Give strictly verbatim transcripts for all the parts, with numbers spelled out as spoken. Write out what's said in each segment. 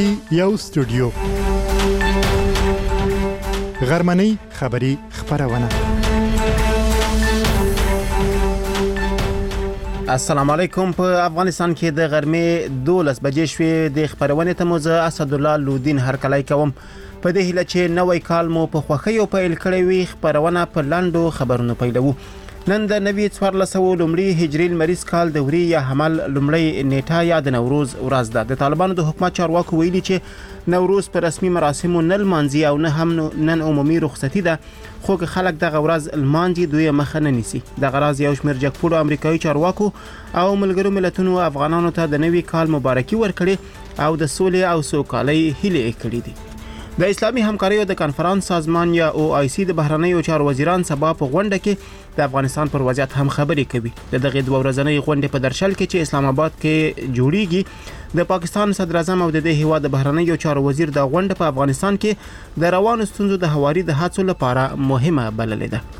کې یو استودیو غرمنۍ خبری خبرونه. السلام علیکم. په افغانستان کې د غرمې دولس بجې شوې د خبرونه ته موزه اسدالله لودین هرکلی کوم. په دې هیله چې نوې کال مو په خوښیو پیل کړی وي، خبرونه په لاندو خبرونو پیلوو. نن د نوي څوارلس سوه لومړي هجري لمریز کال د وري یا حمل لومړۍ نیټه یا د نوروز ورځ ده. د طالبانو د حکومت چارواکو ویلي چې نوروز په رسمي مراسمو نه لمانځي او نه هم نن عمومي رخصتي ده، خو که خلک دغه ورځ لمانځي دوی مخه نه نیسي. دغه راز یو شمېر جګپوړو امریکایي چارواکو او ملګرو ملتونو افغانانو ته د نوي کال مبارکي ورکړي او د سولې او سوکالۍ هیلې کړې دي. د اسلامي همکاریو د کانفرنس سازمان یا او آی سی د بهرنیو چارو وزیران سبا په غونډه کې د افغانستان پر وضعیت هم خبرې کوي. د دغه دوه ورځنۍ غونډې په درشل کې چې اسلام آباد کې جوړیږي، د پاکستان صدر اعظم او د دې هیواد د بهرنیو چارو وزیر د غونډه په افغانستان کې د روانو ستونزو د هواري د هڅو لپاره مهمه بللې ده.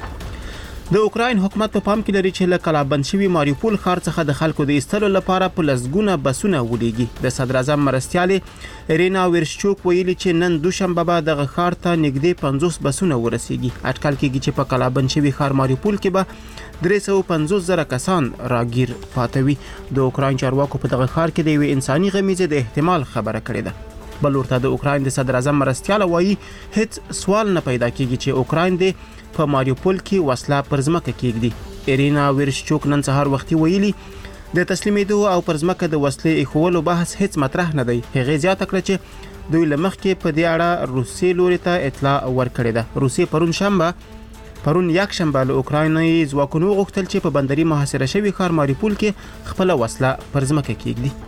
د اوکراین حکومت په پام کې لري چې له کلابند شوي ماریوپول ښار څخه د خلکو د ایستلو لپاره په لسګونه بسونه ولیږي. د صدر اعظم مرستیالې ایرینا ویرشچوک ویلي چې نن دوشنبه به دغه ښار ته نږدې پنځوس بسونه ورسیږي. اټکل کېږي چې په کلابند شوي ښار ماریوپول کې به درې سوه پنځوس زره کسان راګیر پاتې وي. د اوکراین چارواکو په دغه ښار کې د یوې انساني غمیزې د احتمال خبره کړې ده. بل ورته د اوکراین د صدر اعظم مرستیاله وایي هیڅ سوال نه پیدا کېږي چې اوکراین د په ماریوپول کې وسله پر ځمکه کېږدي. ایرینا ویرشچوک نن سهار وختي ویلي د تسلیمېدو او پر ځمکه د وسلې ایښولو بحث هیڅ مطرح نه دی. هغې زیاته کړه چې دوی له مخکې په دې اړه روسیې لوري ته اطلاع ورکړې ده. روسیې پرون شنبه پرون یک شنبه له اوکرایني ځواکونو غوښتل چې په بندري محاصره شوي ښار ماریوپول کې خپله وسله پر ځمکه کېږدي.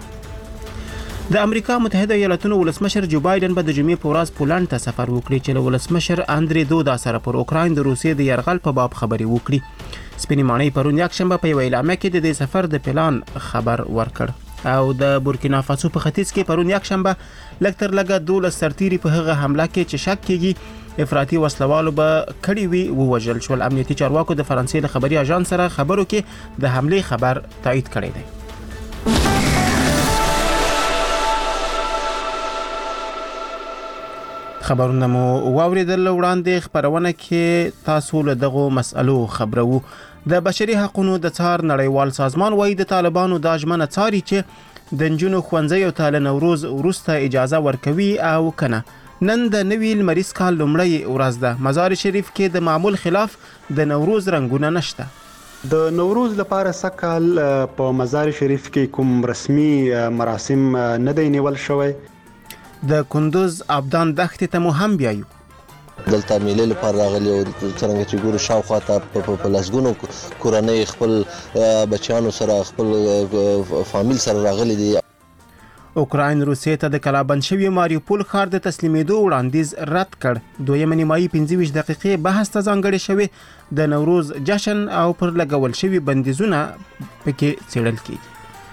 د امریکا متحده ایالاتونو ولسمشر جو بایدن به د جمعې په ورځ پولنډ ته سفر وکړي چې له ولسمشر اندري دودا سره پر اوکراین د روسیې د یرغل په باب خبرې وکړي. سپینې ماڼۍ پرون یک شنبه په یوه اعلامیه کې د دې سفر د پلان خبر ورکړ. او د بورکینا فاسو په ختیځ کې پرون یک شنبه لږ تر لږه دولس سرتیري په هغه حمله کې چې شک کېږي افراطي وسلوالو به کړي وي ووژل شول. امنیتي چارواکو د فرانسې له خبري اژانس سره خبرو کې د حملې خبر تایید کړی دی. خبرونه مو واوریدل. وړاندې خبرونه کې تاسو له دغو مسألو خبرو. د بشري حقوقو د څار نړیوال سازمان وایي د طالبانو د ژمنه څاري چې د نجونو ښوونځیو ته له نوروز وروسته اجازه ورکوي او کنه. نن د نوي لمریز کال لومړۍ ورځ ده. مزار شریف کې د معمول خلاف د نوروز رنګونه نشته. د نوروز لپاره سکهال په مزار شریف کې کوم رسمي مراسم نه دی نیول شوی. د کندوز ابدان دښتې ته مو هم بیایو. دلته میلې لپاره راغلي او څنګه چې ګورو شاوخوا ته په لسګونو کورنۍ خپل بچیانو سره خپل فامیل سره راغلي دي. اوکراین روسیې ته د کلابند شوي ماریوپول ښار د تسلیمېدو وړاندیز رد کړ. دویمه نیمایي پنځه ویشت دقیقې بحث ته ځانګړې شوې. د نوروز جشن او پر لګول شوي بندیزونه پکې څېړل کېږي.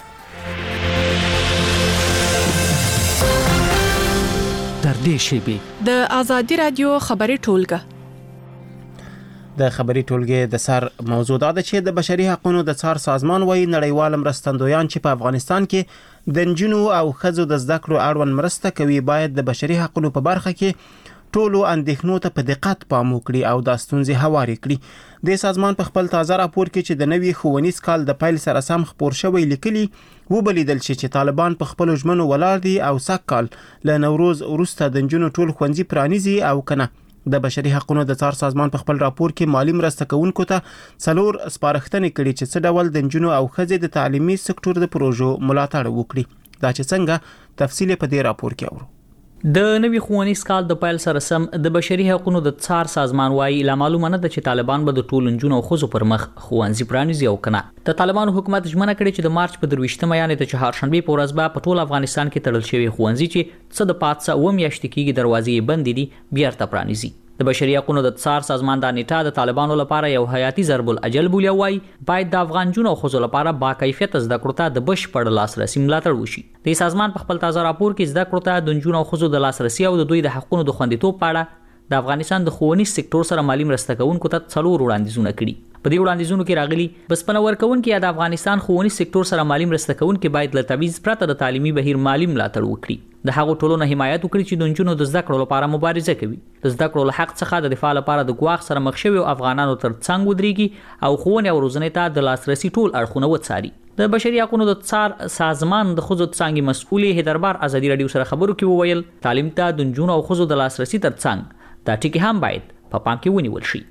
در دې شیبې د آزادي رادیو خبري ټولګه. د خبري ټولګې د سر موضوع دا ده چې د بشري حقوقو د څار سازمان وایي نړیوال مرستندویان چې په افغانستان کې د نجونو او ښځو د زده کړو اړوند مرسته کوي باید د بشري حقوقو په برخه کې ټولو اندېښنو ته په دقت پام وکړي او دا ستونزې هوارې کړي. د سازمان په خپل تازه راپور کې چې د نوي ښوونیز کال د پیل سره سم خپور شوی لیکلي وبلیدل شي چې طالبان په خپل ژمنو ولاړ دي او سږ کال له نوروز وروسته د نجونو ټول ښوونځي پرانیزي او کنه. د بشري حقوقو د څار سازمان په خپل راپور کې مالی مرسته کوونکو ته څلور سپارښتنې کړي چې څه ډول د نجونو او ښځې د تعلیمي سکتور د پروژو ملاتړ وکړي. دا چې څنګه تفصیل په دې راپور کې اورو. د نوي ښوونیز کال د پیل سره سم د بشري حقوقو د څار سازمان وایي لا معلومه نه ده چې طالبان به د ټولو نجونو او ښځو پر مخ ښوونځي پرانیزي او کنه. د طالبانو حکومت ژمنه کړې چې د مارچ په درویشتمه یعنې د چهارشنبې په ورځ به په ټول افغانستان کې تړل شوي ښوونځي چې څه د پاتې اووه میاشتې کېږي دروازې یې بندې دي بیرته پرانیزي. د بشري حقوقو د څار سازمان د نیټه د طالبانو لپاره یو حیاتي ضرب الاجل بولی وایي باید د افغان جنونو او ښځو لپاره با کیفیت زده کړو ته د بشپړ لاسرسي ملاتړ وشي. د سازمان په خپل تازه راپور کې زده کړو ته د جنونو او ښځو د لاسرسي او د دوی د حقوقو د خوندیتوب په اړه د افغانستان د ښوونیز سکتور سره مالی مرسته کوونکو ته څلور وړاندیزونه کړي. په دې وړاندیزونو کې راغلي بسپنه ورکوونکي د افغانستان ښوونیز سکتور سره مالی مرسته کوونکي باید له تبعیض پرته د تعلیمي بهیر مالی ملاتړ وکړي. د هغو ټولو نه حمایت وکړي چې د نجونو د زده کړو لپاره مبارزه کوي. د زده کړو له حق څخه د دفاع لپاره د ګواښ سره مخ شوي افغانانو تر څنګ ودرېږي او ښوونې او روزنې ته د لاسرسي ټول اړخونه وڅاري. د بشري حقوقو د څار سازمان د ښځو څانګې مسؤل هیدربار ازادي راډیو سره خبرو کې وویل تعلیم ته د نجونو او ښځو د لاسرسي تر څنګ دا ټکي هم باید په پام کې ونیول شي.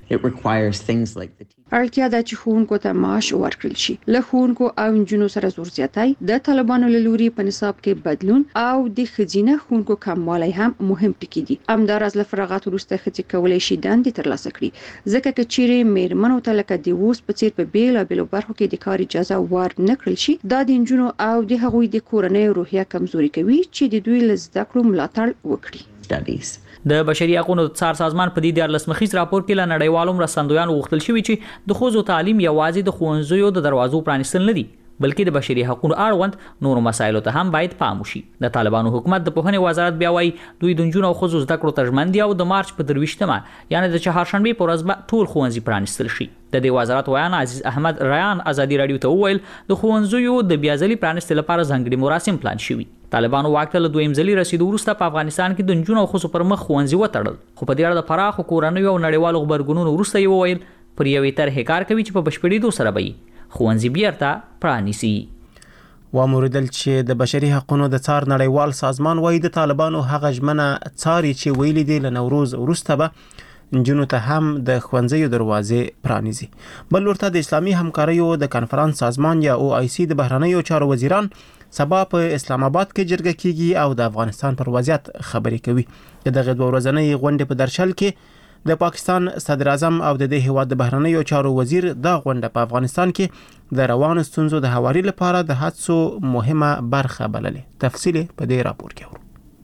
اړتیا ده چې ښوونکو ته معاش ورکړل شي. له ښوونکو او نجونو سره زور زیاتی د طالبانو له لوري په نصاب کې بدلون او د ښځینه ښوونکو کموالی هم مهم ټکي دي. همداراز له فراغت وروسته ښځې کولی شي دندې ترلاسه کړي ځکه که چیرې میرمنو ته لکه د اوس په څیر په بیلابیلو برخو کې د کار اجازه ور نه کړل شي دا د نجونو او د هغوی د کورنۍ روحیه کمزوري کوي چې د دوی له زده کړو ملاتړ وکړي. د بشري حقوقو د څار سازمان په دې دیارلس مخیز راپور کې له نړیوالو مرستندویانو غوښتل شوي چې د ښځو تعلیم یوازې د ښوونځیو د دروازو پرانیستل نه دي بلکې د بشري حقوقو اړوند نورو مسایلو ته هم باید پام وشي. د طالبانو حکومت د پوهنې وزارت بیا وایي دوی د نجونو او ښځو زده کړو ته ژمن دي او د مارچ په درویشتمه یعنې د چهارشنبې په ورځ به ټول ښوونځي پرانیستل شي. د دې وزارت ویان عزیز احمد ریان ازادي راډیو ته وویل د ښوونځیو د بیا ځلي پرانیستلو لپاره ځانګړي مراسم پلان شوي. طالبانو واک ته له دویم ځلي رسیدو وروسته په افغانستان کې د نجونو او ښځو پر مخ ښوونځي وتړل خو په دې اړه د پراخو کورنیو او نړیوالو غبرګونونو وروسته یې وویل پر یوې طرحې کار کوي چې په بشپړېدو سره به یې ښوونځي بیرته پرانیسي. واموردل چې د بشري حقوقو د څار نړیوال سازمان وایي د طالبانو هغه ژمنه څاري چې ویلي دي له نوروز وروسته به نجونو ته هم د ښوونځیو دروازې پرانیزي. بل ورته د اسلامي همکاریو د کنفرانس سازمان یا او آی سی د بهرنیو چارو وزیران سبا په اسلام آباد کې جرګه کیږي او د افغانستان پر وضعیت خبرې کوي. د دغه دوه ورځنۍ غونډې په درشل کې د پاکستان صدر اعظم او د دې هیواد د بهرنیو چارو وزیر دا غونډه په افغانستان کې د روانو ستونزو د هواري لپاره د هڅو مهمه برخه بللې. تفصیل په دې راپور کې ورو.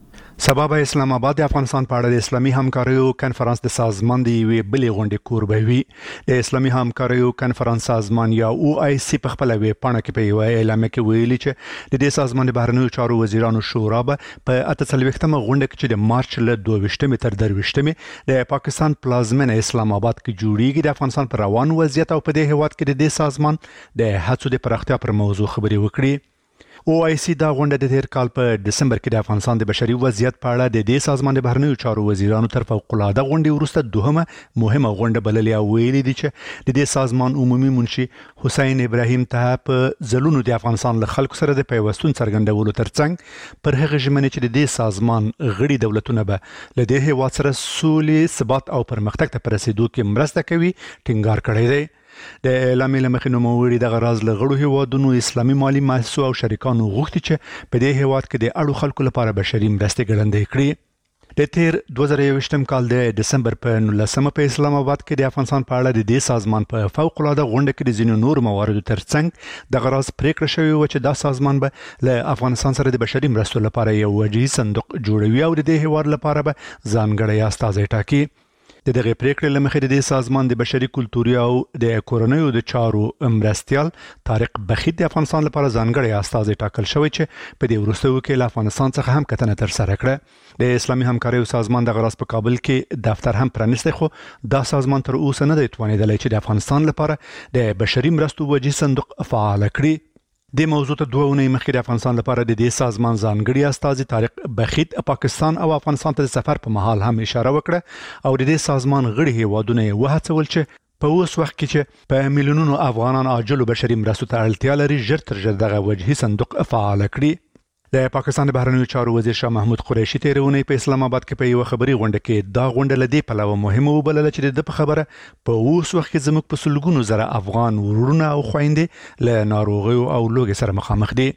سبا به اسلام آباد د افغانستان په اړه د اسلامي همکاریو کنفرانس د سازمان د یوې بلې غونډې کوربه وي. د اسلامي همکاریو کنفرانس سازمان یا او آی سی په خپل ویب پاڼه کې په یو اعلامیه کې ویلي چې د دې سازمان د بهرنیو چارو وزیرانو شورا به په اته څلوېښتمه غونډه کې چې د مارچ له دوه ویشتمې تر درویشتمې د پاکستان پلازمینه اسلام آباد کې جوړیږي د افغانستان پر روان وضعیت او په دې هیواد کې د دې سازمان د هڅو د پراختیا پر موضوع خبرې وکړي. او آی سی دا غونډه د تیر کال په دسمبر کې د افغانستان د بشري وضعیت په اړه د دې سازمان د بهرنیو چارو وزیرانو تر فوق العاده غونډې وروسته دوهمه مهمه غونډه بللې او ویلي دي چې د دې سازمان عمومي منشي حسین ابراهیم ته په ځلونو د افغانستان له خلکو سره د پیوستون څرګندولو ترڅنګ پر هغه ژمنې چې د دې سازمان غړي دولتونه به له دې هیواد سره سولې ثبات او پرمختګ ته په رسیدو کې مرسته کوي ټینګار کړی دی. د اعلامیې له مخې نوموړي دغه راز له غړو هیوادونو اسلامي مالي مؤسسو او شریکانو غوښتي چې په دې هیواد کې د اړو خلکو لپاره بشري مرستې ګړندۍ کړي. د تیر دوه زره یوویشتم کال د دسمبر په نولسمه په اسلام آباد کې د افغانستان په اړه د دې سازمان په فوق العاده غونډه کې د ځینو نور مواردو ترڅنګ دغه راز پریکړه شوې و چې دا سازمان به له افغانستان سره د بشري مرستو لپاره یو وجهي صندوق جوړوي او د دې هیواد لپاره به ځانګړی استازی ټاکي. د دغه پریکړې له مخې د دې سازمان د بشري کلتوري او د کورنیو د چارو مرستیال طارق بخیت د افغانستان لپاره ځانګړی استازی ټاکل شوی چې په دې وروستیو کې له افغانستان څخه هم کتنه ترسره کړه. د اسلامي همکاریو سازمان دغه راز په کابل کې دفتر هم پرانیستی خو دا سازمان تر اوسه نه دی توانېدلی چې د افغانستان لپاره د بشري مرستو وجهي صندوق فعال کړي. د موضوع ته دوه اونۍ مخکې د افغانستان لپاره د دې سازمان ځانګړي استازي طارق بخیت پاکستان او افغانستان ته د سفر په مهال هم اشاره وکړه او د دې سازمان غړي هیوادونه یې وهڅول چې په اوس وخت کې چې په میلیونونو افغانان عاجلو بشري مرستو ته اړتیا لري ژر تر ژره دغه وجهي صندوق فعال کړي. د پاکستان د بهرنیو چارو وزیر شاه محمود قریشي تېره اونۍ په اسلام آباد کې په یوه خبري غونډه کې دا غونډه له دې پلوه مهمه وبلله چې د په خبره په اوس وخت کې زموږ په سلګونو زره افغان ورونه او خویندې له ناروغیو او لوږې سره مخامخ دي.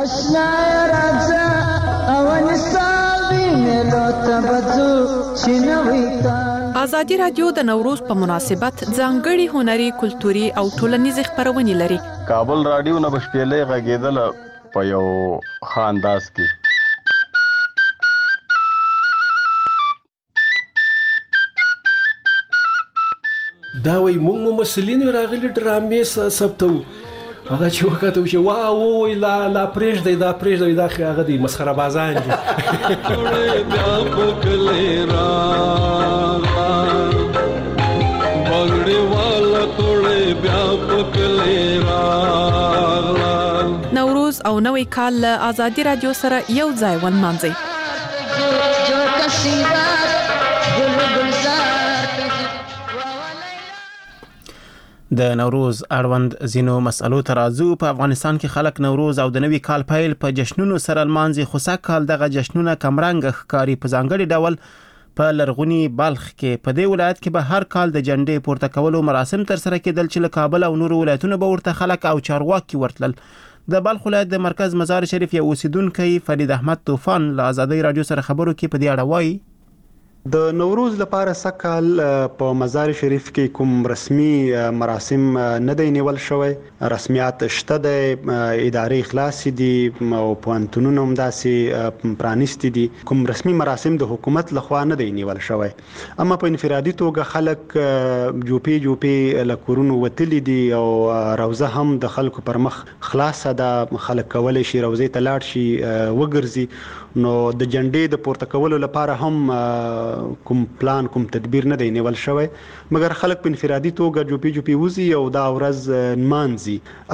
ازادي راډیو د نوروز په مناسبت ځانګړي هنري کلتوري او ټولنیز خبرونه لري. کابل راډیو نه بشپېلې غږیدل په یو خانداس کې دا وای موږ مسلین راغلي ډرامې ثبتو هغه چې وکړو چې واو وای لا لا پرېږ دی دا پرېږ دی دا هغه دی مسخره بازان دي نوروز او نوی کال له آزادي رادیو سره یو ځای ونمانځي. د نوروز اړوند زینو مسالو ترازو په افغانستان کې خلک نوروز او د نوي کال پیل په جشنونو سره لمانځي، خو سږ کال دغه جشنونه کمرنګ ښکاري. په ځانګړي ډول په لرغونی بلخ کې په دې ولایت کې به هر کال د جنډې پورته کولو مراسم تر سره کېدل چې له کابل او نورو ولایتونو به ورته خلک او چارواکي ورتلل. د بلخ ولایت د مرکز مزار شریف یو اوسیدونکی فرید احمد طوفان له آزادۍ رادیو سره خبرو کې په دې اړه وایي. د نوروز لپاره سکهال په مزار شریف کې کوم رسمي مراسم نه دی نیول شوی. رسمیات شته د ادارې خلاص دي او پوهنتونونه هم داسې پرانیستي دي. کوم رسمي مراسم د حکومت لخوا نه دی نیول شوی، اما په انفرادي توګه خلک جوپی جوپی له کورونو وتلي دي او روزه هم د خلکو پر مخ خلاصه ده. خلک کولی شي روزې ته لاړ شي وګرځي. نو د جنډې د پورته کولو لپاره هم کوم پلان کوم تدبیر نه دی نیول شوی، مګر خلک په انفرادي توګه جوپی جوپی وزي او دا ورځ نمانځي.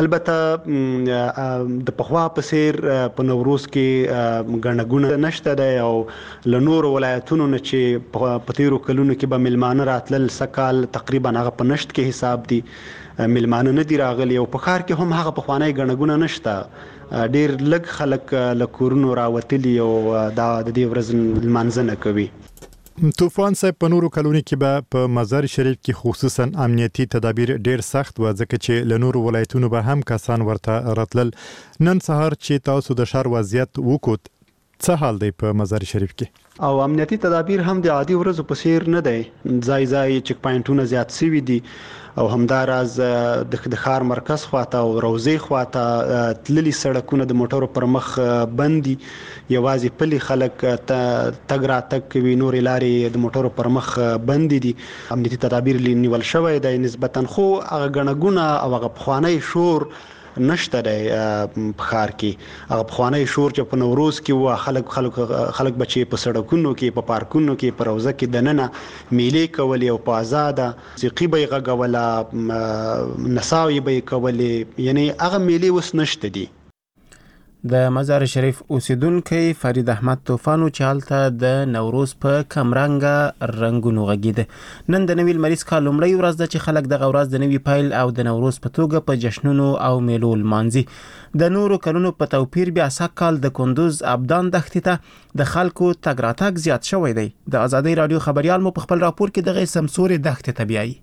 البته د پخوا په څیر په نوروز کې ګڼه ګوڼه نشته دی او له نورو ولایتونو نه چې په تیرو کلونو کې به میلمانه راتلل، سږ تقریبا هغه په نشت کې حساب دي، میلمانه نه دي راغلي او په ښار کې هم هغه پخوانی ګڼه ګوڼه نشته. ډیر لږ خلک له کورونو راوتلي او دا د دې ورځ لمانځنه کوي. طوفان صاحب په نورو کلونو کې به په مزار شریف کې خصوصا امنیتي تدابیر ډیر سخت و، ځکه چې له نورو ولایتونو به هم کسان ورته راتلل. نن سهار چې تاسو د شهر وضعیت وکوت، څه حال دی په مزار شریف کې؟ او امنیتي تدابیر هم د عادي ورځو په څیر نه دی. ځای ځای چک پاینټونه زیات شوي دي او همداراز د ښار مرکز خواته او روضې خواته تللي سړکونه د موټرو پر مخ بند دي. یوازې پلي خلک تګ راتګ کوي، نورې لارې د موټرو پر مخ بند دي. امنیتي تدابیر نیول شوی دی نسبتا، خو هغه ګڼه ګوڼه او هغه پخوانی شور نشته دی په ښار کې. هغه پخوانی شور چې په نوروز کې و، خلک خلک خلک بچي په سړکونو کې، په پارکونو کې، په روضه کې دننه میلې کولې او په آزاده موسیقي به یې غږوله، نڅاوې به یې کولې، یعنی هغه میلې اوس نشته دي. د مزار شریف اوسیدونکی فرید احمد طوفان چې هلته د نوروز په کمرنګه رنګونو غږیده. نن د نوي لمریز کال لومړۍ ورځ ده چې خلک دغه ورځ د نوي پیل او د نوروز په توګه په جشنونو او میلو لمانځي. د نورو کلونو په توپیر بیا سږ کال د کندوز ابدان دښتې ته د خلکو تګ راتګ زیات شوی دی. د آزادۍ رادیو خبریال مو په خپل راپور کې دغه سمسورې دښتې ته بیایي.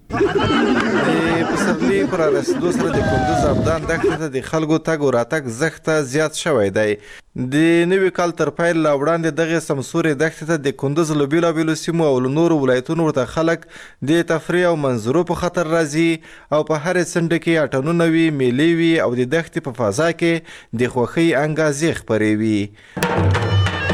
د پسرلي پر رسیدو سره د کندوز ابدان دښتې ته د خلکو تګ او راتګ زښته زیات شوی دی. د نوي کال تر پیل لا وړاندې دغه سمسورې دښتې ته د کندوز له بېلابېلو سیمو او له نورو ولایتونو ورته خلک د تفریح او منظرو په خاطر راځي او په هرې څنډه کې اټنونه وي، میلې وي او د دښتې په فضا کې د خوښۍ انګازې خپرې وي.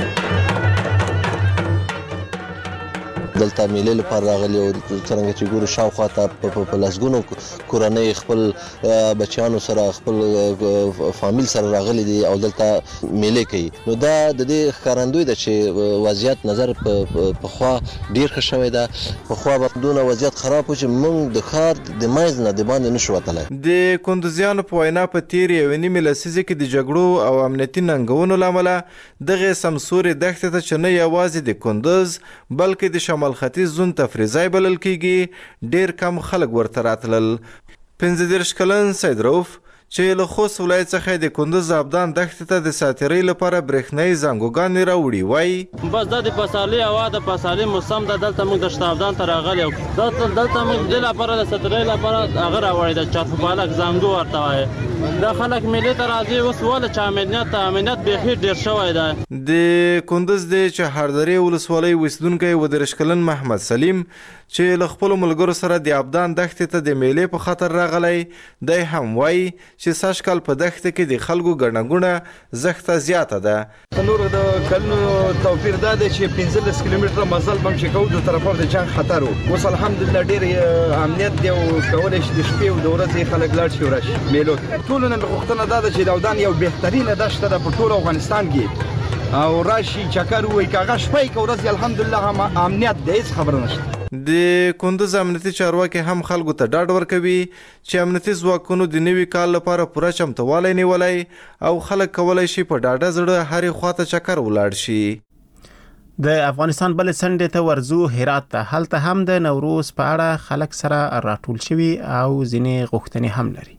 دلته میلې لپاره راغلي او څرنګه چې ګورو شاوخوا ته په لسګونو کورنۍ خپل بچیانو سره خپل فامیل سره راغلي دي او دلته میلې کوي. نو دا د دې ښکارندوی ده چې وضعیت نظر پخوا ډیر ښه شوی ده. پخوا به دونه وضعیت خراب و چې موږ د ښار د منځ نه د باندې نشو وتلی. د کندوزیانو په وینا په تېرې یوې نیمې لسیزې کې د جګړو او امنیتي ننګونو له امله دغې سمسورې دښتې ته چې نه یوازې د کندوز بلکې د شمال ختیځ زون تفریح ځای بلل کیږي، ډیر کم خلک ورته راتلل. پنځه دېرش کلن سید رؤف چې له خوست ولایت څخه د کندوز ابدان دښتې ته د ساتیرۍ لپاره برېښنایي زنګوګانې راوړي، وایي بس دا د پسرلي هوا د پسرلي موسم ده. دلته موږ د شته ابدان ته راغلي یو، دلته موږ د لپاره د ساتیرۍ لپاره هغه راوړی د چارپالک زنګو ورته وایي. دا خلک میلې ته راځي اوس ولې چې امنیت امنیت بیخي ډېر شوی دی. د کندوز د چهاردرې ولسوالۍ اوسېدونکی اووه دېرش کلن محمد سلیم چې له خپلو ملګرو سره د ابدان دښتې ته د میلې په خاطر راغلی دی هم وایي چې سږ کال په دښته کې د خلکو ګڼه ګوڼه زښته زیاته ده. په نورو د کلونو توپیر دا دی چې پنځلس کیلومتره مزل به هم چې کوو د طرفه د جنګ خطر و. اوس الحمدلله ډېر امنیت دی او کولی شي د شپې او د ورځې خلک لاړ شي او راشي میلو ته. ټولو نه غوښتنه دا ده چې د ابدان یو بهترینه دښته ده په ټول افغانستان کې او راشي چکر ووایي که هغه شپه یې که ورځ الحمدلله هم امنیت دی، هېڅ خبره نشته. د کندوز امنیتي چارواکي هم خلکو ته ډاډ ورکوي چې امنیتي ځواکونو د نوي کال لپاره پوره چمتووالی نیولی او خلک کولی شي په ډاډه زړه هرې خواته چکر ولاړ شي. د افغانستان بل څنډې ته ورزو هرات ته، هلته هم د نوروز په اړه خلک سره راټول شوي او ځینې غوښتنې هم لري.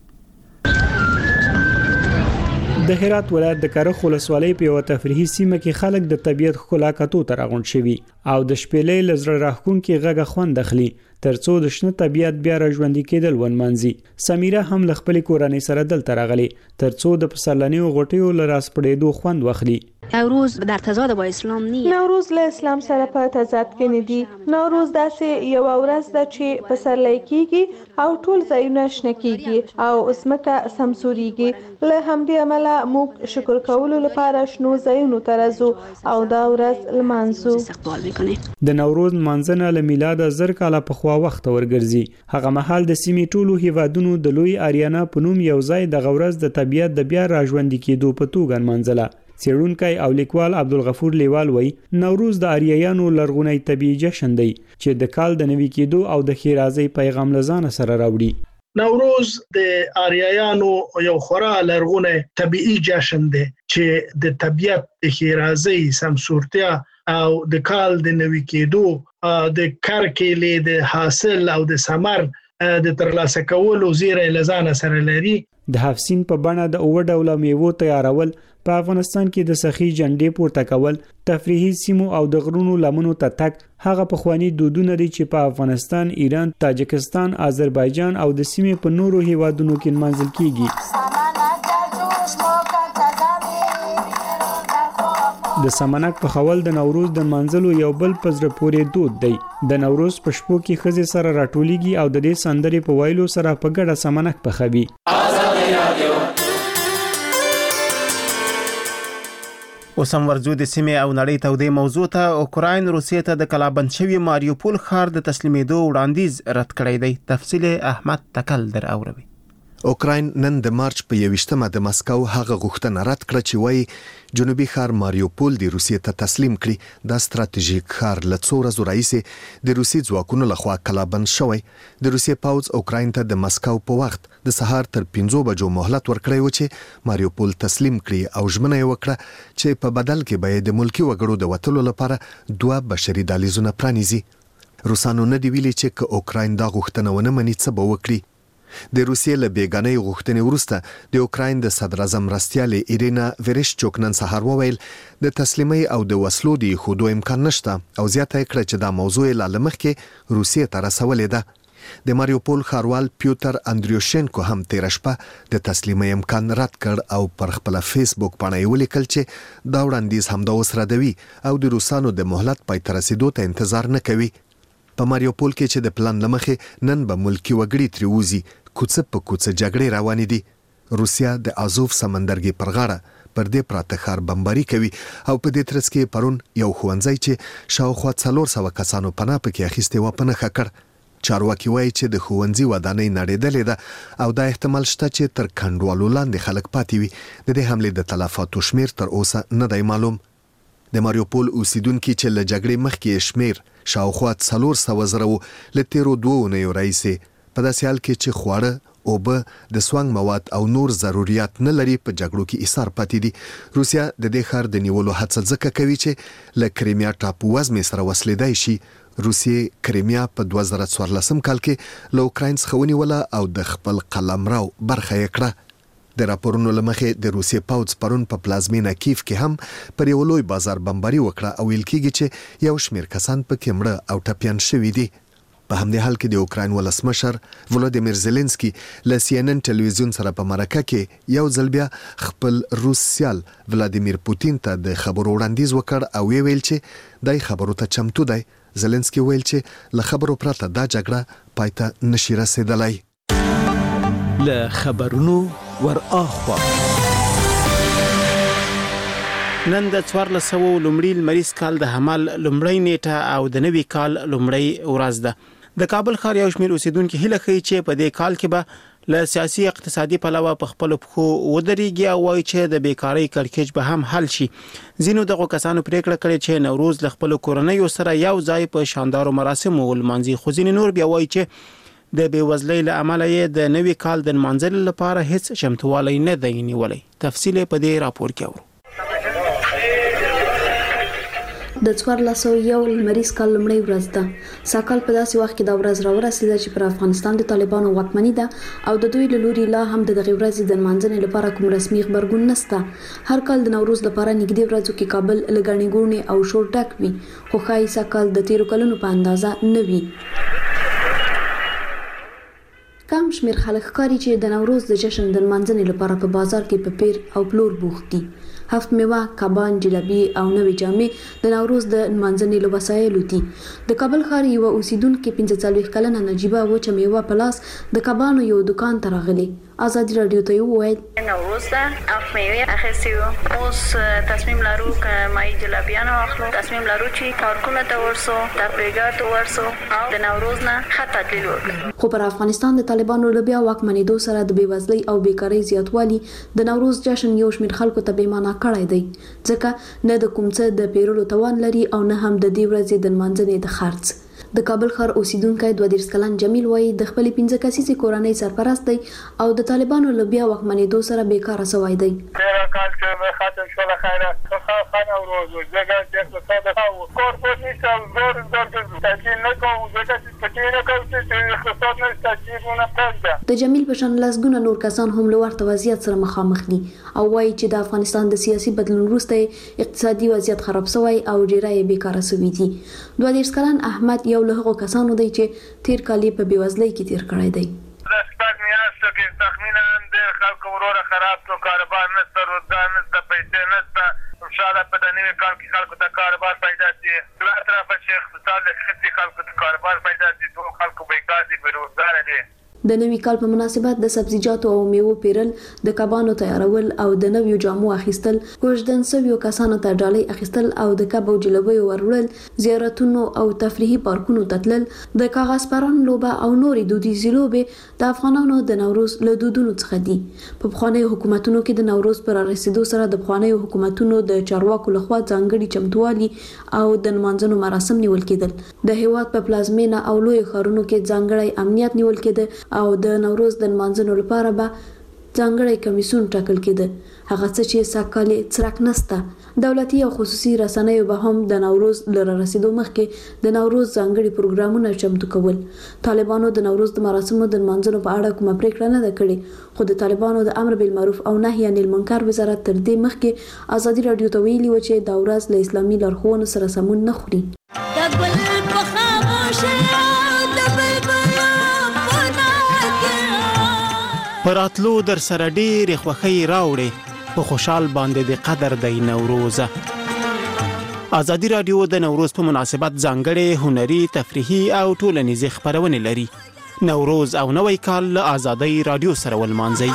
د هرات ولایت د کرخ ولسوالۍ په یو تفریحي سیمه کې خلک د طبیعت ښکلا کتو ته راغونډ شوي او د شپېلې له زړه راښکونکي غږه خوند اخلي ترڅو د شنه طبیعت بیا را ژوندي کېدل ونمانځي. سمیره هم له خپلې کورنۍ سره دلته راغلې ترڅو د پسرلنیو غوټیو له راسپړېدو خوند واخلي. نوروز در تضاد با اسلام نیست. نوروز له اسلام سره په تضاد کې نه دی. نوروز داسې یو ورځ ده چې پسرلی کېږي او ټول ځایونه شنه کېږي او ځمکه سمسورېږي. له همدې امله موږ شکر کولو لپاره شنو ځایونو ته راځو او دا ورځ لمانځو. د نوروز لمانځنه له میلاده زر کاله پخوا وخت ورګرځي. هغه مهال د سیمې ټولو هیوادونو د لوی آریانا په نوم یو ځای د غورز د طبیعت د بیا راژوندي کېدو په توګه لمانځله. څېړونکی او لیکوال عبدالغفور لیوال وایي نوروز د آریایانو لرغونی طبیعي جشن دی چې د کال د نوي کېدو او د ښېرازۍ پیغام له ځانه سره راوړي. نوروز د آریایانو یو خورا لرغونی طبیعي جشن دی چې د طبیعت د ښېرازۍ سمسورتیا او د کال د نوي کېدو د کرکیلې د حاصل او د ثمر د ترلاسه کولو زیری له ځانه سره لري. د حفصین په بڼه د اووه ډوله میوو تیارول، په افغانستان کې د سخي جنډې پورته کول، تفریحي سیمو او د غرونو لمنو ته تک هغه پخوانی دودونه دي چې په افغانستان، ایران، تاجکستان، آذربایجان او د سیمې په نورو هیوادونو کې نمانځل کیږي. د سمنک په خول د نوروز د منځلو یو بل پزره پورې دود دی. د نوروز په شپو کې خزې سره راټولېږي او د دې سندرې په وایلو سره په ګډه سمنک پخوي. اوس هم ورځو د سیمې او نړۍ تودې موضوع ته. اوکراین روسیې ته د کلابند شوي ماریوپول ښار د تسلیمېدو وړاندیز رد کړی دی. تفصیل احمد تکل در اوروي. اوکراین نن د مارچ په یویشتمه د مسکو هغه غوښتنه رد کړه چې وایي جنوبي ښار ماریوپول د روسیې ته تسلیم کړي. دا ستراتیژیک ښار له څو ورځو راهیسې د روسي ځواکونو لخوا کلابند شوی. د روسیې پوځ اوکراین ته د مسکو په وخت د سهار تر پنځو بجو مهلت ورکړی و چې ماریوپول تسلیم کړي او ژمنه یې وکړه چې په بدل کې به د ملکی وګړو د وتلو لپاره دوه بشري دهلیزونه پرانیزي. روسانو نه دی ویلي چې که اوکراین دا غوښتنه ونه مني څه به وکړي. د روسیې له بیګانۍ غوښتنې وروسته د اوکراین د صدر اعظم مرستیالې ایرینا ویریشچوک نن سهار وویل د تسلیمۍ او د وسلو د ایښودو امکان نشته او زیاته یې کړه چې دا موضوع یې لا له مخکې روسیې ته رسولې ده. د ماریوپول ښاروال پیوتر اندریوشینکو هم تېره شپه د تسلیمۍ امکان رد کړ او پر خپله فیسبوک پاڼه یې ولیکل چې دا وړاندیز همدا اوس ردوي او د روسانو د مهلت پای ته رسېدو ته انتظار نه کوي. په ماریوپول کې چې د پلان له مخې نن به ملکي وګړي ترې وځي، کوڅه په کوڅه جګړې روانې دي. روسیا د آزوف سمندرګي پر غاړه پر دې پراته ښار بمباري کوي او په دې ترڅ کې پرون یو ښوونځی چې شاوخوا څلور سوه کسانو پناه پکې اخیستې وه په نښه کړ. چارواکي وایي چې د ښوونځي ودانۍ نړېدلې ده او دا احتمال شته چې تر کنډوالو لاندې خلک پاتې وي. د دې حملې د تلفاتو شمیر تر اوسه نه دی معلوم. د ماریوپول اوسیدونکي چې له جګړې مخکې شمیر شاوخوا څلور سوه زره و، له تیرو دوو اونیو راهیسې په داسې حال کې چې خواړه، اوبه، د سونګ مواد او نور ضروریات نه لري په جګړو کې ایثار پاتې دي. روسیا د دې ښار د نیولو هڅه ځکه کوي چې له کریمیا ټاپو وزمې سره وسلېدای شي. روسیې کریمیا په دوه زره څوارلسم کال کې له اوکراین څخه ونیوله او د خپل قلمرو برخه یې کړه. د راپورونو له مخې د روسیې پوځ پرون په پلازمینه کیف کې هم پر یو لوی بازار بمباري وکړه او ویل کېږي چې یو شمېر کسان پکې مړه او ټپیان شوي دي. په همدې حال کې د اوکراین ولسمشر ولادیمیر زيلنسکي له سی ان ان ټلویزیون سره په مرکه کې یو ځل بیا خپل روس سیال ولادیمیر پوتین ته د خبرو وړاندیز وکړ او ویل چې دای خبرو ته چمتو دی. زيلنسکي ویل چې له خبرو پرته دا جګړه پای ته نشي رسیدلای. له خبرونو ور اخوا نن د څوارلس سوه لومړي لمریز کال د حمل لومړۍ نیټه او د نوي کال لومړۍ ورځ ده. د کابل ښار یو شمېر اوسیدونکو هیله کوي چې په دې کال کې به له سیاسي اقتصادي پلوه په خپل پخو ودرېږي او وایي چې د بیکاری کړکېچ به هم حل شي. ځینو دغه کسانو پریکړه کړې چې نوروز له خپل کورنۍ سره یو ځای په شاندارو مراسمو ولمانځي. خو ځینې نور بیا وایي چې د بیوزلۍ له امله یې د نوي کال د نمانځلو لپاره هیڅ چمتووالی نه دی نیولی. تفصیل په دې راپور کې اورو. د څوارلس سوه یو لمریز کال لومړۍ ورځ ده. ساکال په داسې وخت کې دا ورځ راورسېده چې پر افغانستان د طالبانو واکمني ده او د دوی له لوري لا هم د دغې ورځې د نمانځنې لپاره کوم رسمي غبرګون نشته. هر کال د نوروز لپاره نږدې ورځو کې کابل له ګڼې ګوڼې او شور ډک وي، خو ښایي ساکال د تیرو کلونو په اندازه نه وي. کم شمیر خلک ښکاري چې د نوروز د جشن د نمانځنې لپاره په بازار کې په پیر او پلور بوخت دي. هفت میوه، کبان، جلبي او نوې جامې د نوروز د نمانځنې له وسایلو دي. د کابل ښار یوه اوسیدونکې پنځه څلوېښت کلنه نجیبه وچه میوه په لاس د کبانو یو دکان ته راغلې. ازادي راډیو ته وویل نوروز ده، هفت میوې اخیستې وو. اوس تصمیم لرو که مای جلبیانو واخلو. تصمیم لرو چې پارکونو ته ورسو، تفریحګاه ته ورسو او د نوروز نه ښه تحلیل وکړو. خو پر افغانستان د طالبانو له بیا واکمنېدو سره د بېوزلۍ او بیکارۍ زیاتوالي د نوروز جشن یو شمېر خلکو ته بې معنا کړی دی، ځکه نه د کوم څه د پیرلو توان لري او نه هم د دې ورځې د نمانځنې د خرڅ. د کابل ښار اوسیدونکی دوه دېرش کلن جمیل وایي د خپلې پنځه کسیزې کورنۍ سرپرست دی او د طالبانو له بیا واکمنېدو سره بیکاره سوی دی. تېره کال چې ختم شوله خیره ښه نوروز و، ځکه چې اقتصاد ښه و. کور پور نشته، زور زور تجهیل نه کوو، ځکه چې پټې نه کوو چې اقتصاد نشته، چیزونه پرېږده. د جمیل په شان لسګونه نور کسان هم له ورته وضعیت سره مخامخ دي او وایي چې د افغانستان د سیاسي بدلون وروسته اقتصادي وضعیت خراب سوی او ډېری یې بیکاره سوي دي. دوه دېرش کلن احمد یو له هغو کسانو دی چې تیر کال یې په بېوزلۍ کې تیر کړی دی. د شپږ میاشتو کې تخمینا ډېر خلکو وروره خراب کړو، کاروبار نشته، روزګار نشته، پیسې نشته. انشاءالله په د نوي کال کې خلکو ته کاروبار پیدا شي. له اطرافه چې اقتصاد ښه شي، خلکو ته کاروبار پیدا شي. ټول خلکو بیکار دي، بېروزګاره دي. د نوي کال په مناسبت د سبزیجاتو او میوو پیرل، د کبانو تیارول او د نویو جامو اخیستل، کوژدن سویو کسانو ته ډالۍ اخیستل او د کب او جلبیو وروړل، زیارتونو او تفریحي پارکونو ته تلل، د کاغذ پران لوبه او نورې دودیزې لوبې د افغانانو د نوروز له دودونو څخه دي. په پخوانیو حکومتونو کې د نوروز پر رسیدو سره د پخوانیو حکومتونو د چارواکو لخوا ځانګړي چمتووالي او د نمانځنو مراسم نیول کېدل. د هېواد په پلازمینه او لویو ښارونو کې ځانګړی امنیت نیول کېده او د نوروز د نمانځنو لپاره به ځانګړی کمیسیون ټاکل کېده. هغه څه چې سږ څرک نشته. دولتي او خصوصي رسنیو به هم د نوروز له رارسېدو مخکې د نوروز ځانګړي پروګرامونه چمتو کول. طالبانو د نوروز د مراسمو د نمانځنو په اړه کومه پریکړه نه ده کړې، خو د طالبانو د امر بالمعروف او نهي عن المنکر وزارت تر دې مخکې ازادي راډیو ته ویلي و چې دا ورځ له اسلامي لارښوونو سره سمون نه خوري. پراتلو در سره ډېرې خوښۍ راوړې، په خوشحال باندې د قدر دی نوروز. ازادي راډیو د نوروز په مناسبت ځانګړې هنري، تفریحي او ټولنیزې خپرونې لري. نوروز او نوی کال له ازادۍ راډیو سره ولمانځئ.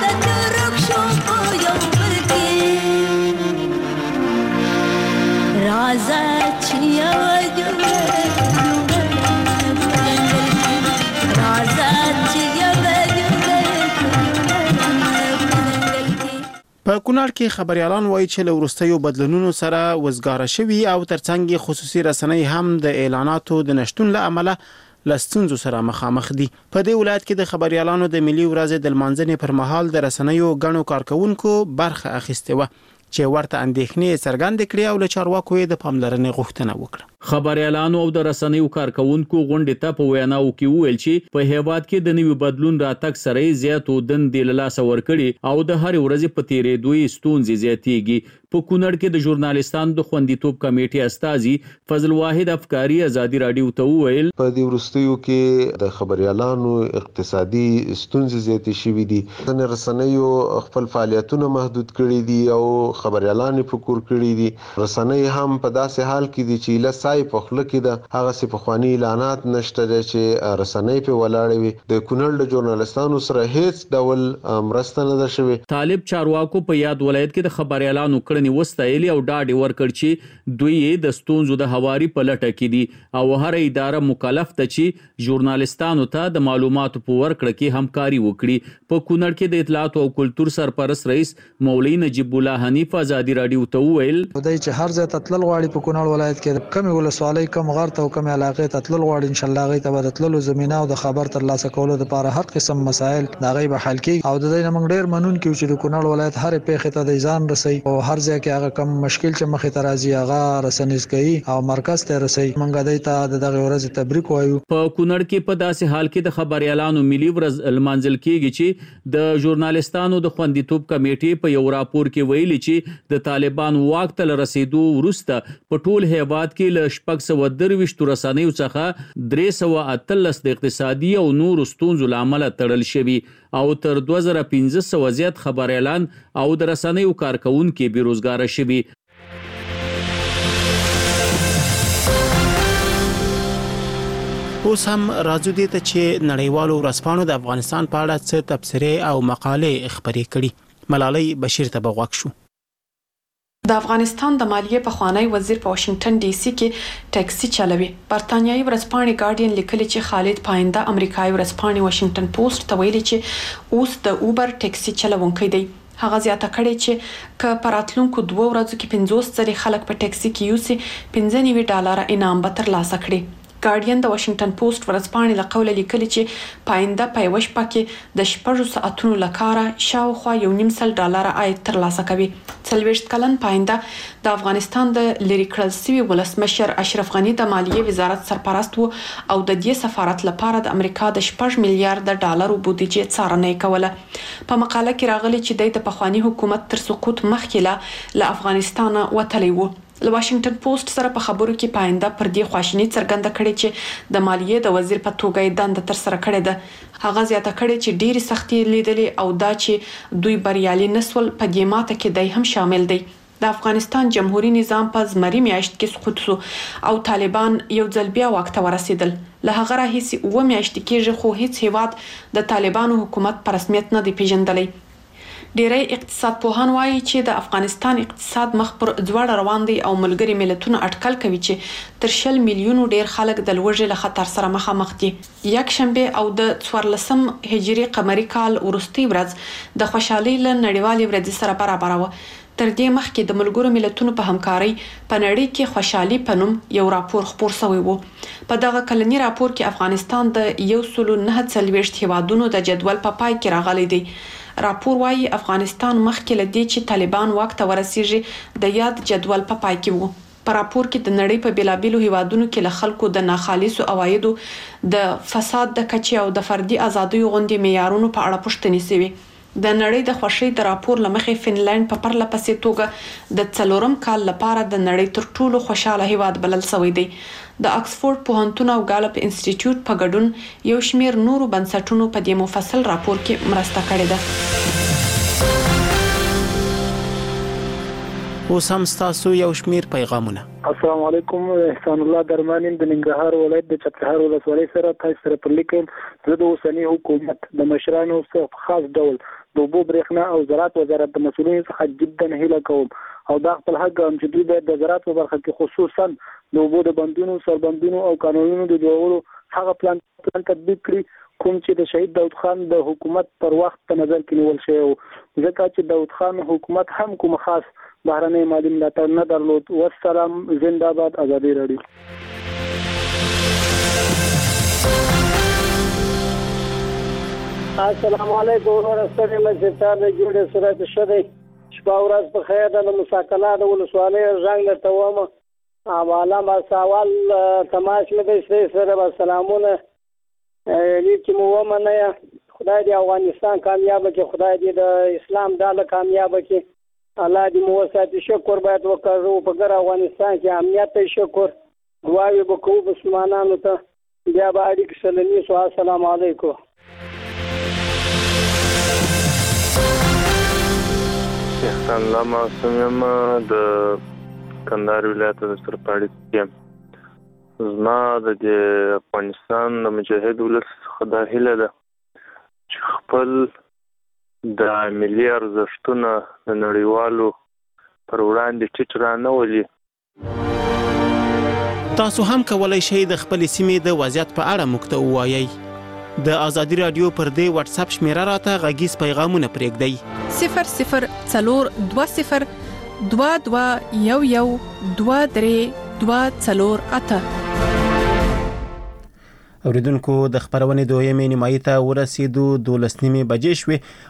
په کونړ کې خبريالان وایي چې له وروستیو بدلونونو سره وزګاره شوي او ترڅنګ خصوصي رسنۍ هم د اعلاناتو د نشټون له امله له ستونزو سره مخامخ دي. په دې ولایت کې د خبريالانو د ملي ورځې د لمانځنې پر مهال د رسنیو ګڼو کارکونکو برخه اخیستې وه چې ورته اندېښنې څرګندې کړې او له چارواکو یې د پاملرنې غوښتنه وکړه. خبريالانو او د رسنیو کارکونکو غونډې ته په ویناو کې وویل چې په هیواد کې د نوي بدلون راتګ سره زیاتو دندې له لاسه ورکړي او د هر ورځې په تیرېدو ستونزې زیاتېږي. په کونړ کې د ژورنالستانو د خوندیتوب کمیټې استازي فضل واحد افکاری ازادي راډیو ته وویل په دې وروستیو کې د خبريالانو اقتصادي ستونزې زیاتې شوې دي. د رسنیو خپل فعالیتونه محدود کړي دي او خبريالان په کور کړي دي. رسنۍ هم په داسې حال کې دي چې لسه لای په خله کې د هغه سي پخوانی اعلانات نشته چې رسنۍ په ولاړ وي. د کونړ د ژورنالستانو سره هیڅ ډول مرسته نه ده شوې. طالب چارواکو په یاد ولایت کې د خبريالانو کړنې وستایلې او ډاډ ورکړ چې دوی د ستونزو د هواري په لټه کې دي او هر اداره مکلف ده چې ژورنالستانو ته د معلوماتو په ورکړه کې همکاري وکړي. په کونړ کې د اطلاعات او کلتور سرپرست رئیس مولوی نجیب الله حنیف ازادي رادیو ته وویل خدای چې هر ځای تطلل غواړي په کونړ ولایت کې کم ولسوالۍ کم غر ته او کم علاقې تطلل غواړي ان شاء الله غي ته بدتللو زمينه او د خبر تر لاسه کولو لپاره هر قسم مسائل دا غي به حل کړي او د دې نمنګ ډېر منون کې چې د کونړ ولایت هر پیښه ته د ځان رسي او هر ځای کې هغه کم مشکل چې مخې ته راځي هغه رسنیز کوي او مرکز ته رسي. منګه دای ته د دغه ورځ تبریک وایو. په کونړ کې په داسې حال کې د خبريالانو ملي ورځ لمانځل کېږي چې د ژورنالستانو د خوندیتوب کمیټې په یو راپور کې ویلي چې د طالبان واک ته رسیدو وروسته په ټول هیواد کې له شپږ سوه درویشت رسنیو څخه درې سوه اتلس د اقتصادي او نور ستونزو لامل تړل شوي او تر دوه زره پنځه سوه زیات خبريالان او د رسنیو کارکونکو بیروزګار شوي. اوس هم راځو دي ته چې نړیوالو ورځپاڼو د افغانستان په اړه څه تبصرې او مقالې خبرې کړي. ملالۍ بشیر ته بغوښ شو. د افغانستان د مالیې پخوانی وزیر په واشنگټن ډي سي کې ټیکسي چلوي. برتانیایي ورځپاڼې ګارډین لیکلي چې خالد پاینده امریکایي ورځپاڼې واشنگټن پوسټ ته ویلي چې اوس د اوبر ټیکسي چلوونکی دی. هغه زیاته کړې چې ک پراتلونکو دوه ورځو کې پنځوس زره خلک په ټیکسي کې یوسي پنځه نوي ډالر انعام به ترلاسه کړي. ګارډین د واشنگټن پوسټ ورځپاڼې له قوله لیکلي چې پاینده په یوه شپه کې د شپږو ساعتونو لپاره شاوخوا یو نیم سل ډالر عاید ترلاسه کوي. څلوېښت کلن پاینده د افغانستان د لری کړل شوي ولسمشر اشرف غنی د مالیې وزارت سرپرست وو او د دې سفارت لپاره د امریکا د شپږ میلیارډ ډالرو بودیجې څارنه کوله. په مقاله کې راغلي چې د پخوانی حکومت تر سقوط مخکې له افغانستان وتلی وو. له واشنگټن پوسټ سره په خبرو کې پاینده پر دې خواشینی څرګنده کړې چې د مالیې د وزیر په توګه یې دنده تر سره کړې ده. هغه زیاته کړې چې ډېری سختي لیدلې او دا چې دوی بریالي نسول په دې ماته کې دی هم شامل دی. د افغانستان جمهوریت نظام په زمري میاشت کې سقوط شو او طالبان یو ځل بیا واک ته ورسېدل. له هغه راهیسې اوه میاشتې کېږي خو هیڅ هیواد د طالبانو حکومت په رسمیت نه دی پیژندلی. ډیری اقتصاد پوهان وایي چې د افغانستان اقتصاد مخ پر ځوړ روان دی او ملګری ملتونه اټکل کوي چې تر شل میلیونو ډیر خلک د لوږې له خطر سره مخامخ دي. یک شنبه او د څوارلسم هجري قمري کال وروستي ورځ د خوشحالي له نړیوالې ورځې سره برابر و. تر دې مخکې د ملګرو ملتونو په همکارۍ په نړۍ کې خوشحالي په نوم یو راپور خپور شوی وو. په دغه کلنی راپور کې افغانستان د یو سل نه څلوېښت هیوادونو د جدول په پای کې راغلی دی. راپور وايي افغانستان مخکې لدی چې طالبان وخت ورسیږي د یاد جدول په پای کې وو. په راپور کې د نړۍ په بیلابیلو هیوادونو کې له خلکو د ناخالصو عوایدو د فساد د کچې او د فردي ازادۍ غونډې معیارونو په اړه پوښتنې شوې. د نړۍ د خوشي د راپور لمخې فنلند په پرله پسې توګه د څلورم کال لپاره د نړۍ تر ټولو خوشاله هیواد بلل شوی دی. د اکسفورد پوهنتون او ګالپ انسټیټیوټ په ګډون یو شمیر نورو بنسټونو په دې مفصل راپور کې مرسته کړې ده. اوس هم تاسو یو شمیر پیغامونه. السلام علیکم. احسان الله درمانین د ننګرهار ولایت د چپرهار ولسوالۍ سره تاسو سره پر لیکم. زه د اوسنی حکومت د مشرانو څخه خاص ډول د اوبو برېښنا او زراعت وزارت د مسؤلینو څخه جدا هیله کوم او دا خپل حق ګڼم چې دوی باید د زراعت په برخه کې خصوصا د اوبو د بندونو سربندونو او قانونونو د جوړولو هغه پلان پلان تطبیق کړي کوم چې د شهید داود خان د حکومت پر وخت په نظر کې نیول شوی و. ځکه چې داود خان حکومت هم کوم خاص بهرنۍ مالي ملاتړ نه درلود. والسلام. زنده باد. ازادي رادیو. السلام علیکم ورحمۃ اللہ تعالی جوړه سره شته. شپه ورځ په خیر د مساکنه د ولسوالۍ ژوند ته ومه حواله ما سوال تماش مې د سره سلامونه لیکي مو ومنه. خدای دې افغانستان کامیاب کړي. خدای دې د اسلام ډاله کامیاب کړي. الله دې مو وساتي. شکر باید وکړو په ګر افغانستان کې امنیت ته شکر دعاوې وکړو مسلمانانو ته. بیا به اړیکې سلامي سو. السلام علیکم. احسان الله معصوم یم د کندهار ولایت د سرپاړي یم. زما د افغانستان د مجاهد ولس څخه دا هیله ده چې خپل د ملي ارزښتونه د نړیوالو پر وړاندې ټیټ را نه ولي. تاسو هم کولای شئ د خپل سیمې د وضعیت په اړه موږ ته ووایئ. د ازادي رادیو پر دې واتس اپ شمیره راته غږیز پیغامونه پرېږدئ. صفر صفر څلور دوه صفر دوه دوه یو یو دوه درې دوه څلور اته. اوریدونکو د خبرونې دویمې نیمایي ته ورسېدو، دولس نیمې بجې شوې.